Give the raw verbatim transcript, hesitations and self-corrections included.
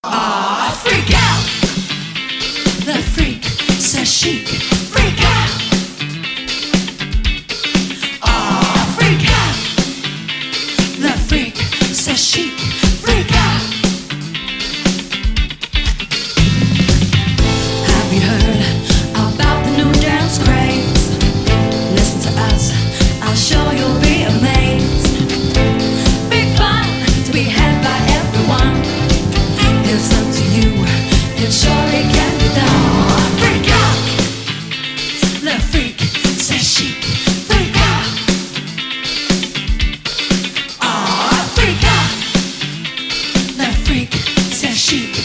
Ah, freak out! The freak says chic. Freak out! Ah, freak out! The freak says chic. Freak out! Have you heard about the new dance craze? Listen to us, I'll show you'll be amazed. Big fun to be had by everyone. It's up to you, it surely can be done. Freak out! The freak says chic. Freak out! Ah, freak out! The freak says chic.